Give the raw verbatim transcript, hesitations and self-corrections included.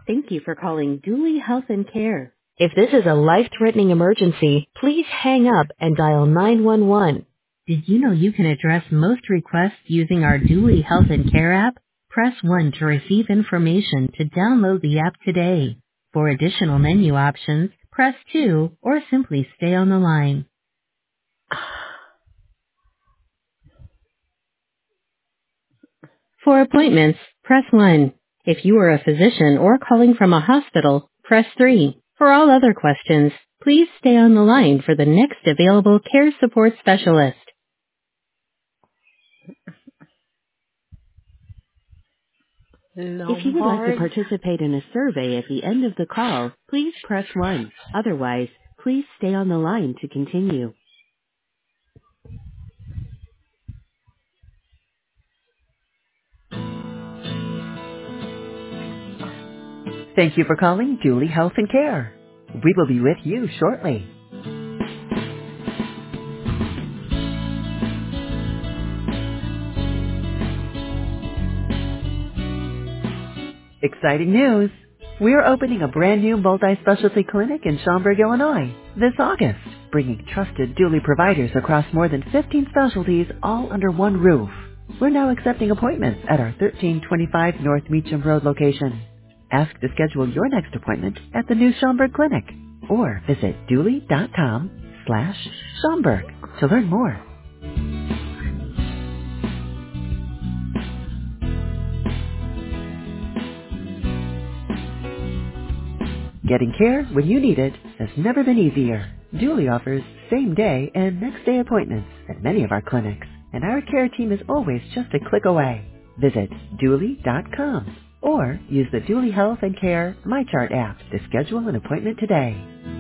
Thank you for calling Dooley Health and Care. If this is a life-threatening emergency, please hang up and dial nine one one. Did you know you can address most requests using our Dooley Health and Care app? Press one to receive information to download the app today. For additional menu options, press two or simply stay on the line. For appointments, press one. If you are a physician or calling from a hospital, press three. For all other questions, please stay on the line for the next available care support specialist. If you would like to Lombard. participate in a survey at the end of the call, please press one. Otherwise, please stay on the line to continue. Thank you for calling Dooley Health and Care. We will be with you shortly. Exciting news! We are opening a brand new multi-specialty clinic in Schaumburg, Illinois this August, bringing trusted Dooley providers across more than fifteen specialties all under one roof. We're now accepting appointments at our thirteen twenty-five North Meacham Road location. Ask to schedule your next appointment at the new Schaumburg Clinic or visit dooley.com slash Schaumburg to learn more. Getting care when you need it has never been easier. Dooley offers same-day and next-day appointments at many of our clinics, and our care team is always just a click away. Visit dooley dot com or use the Dooley Health and Care MyChart app to schedule an appointment today.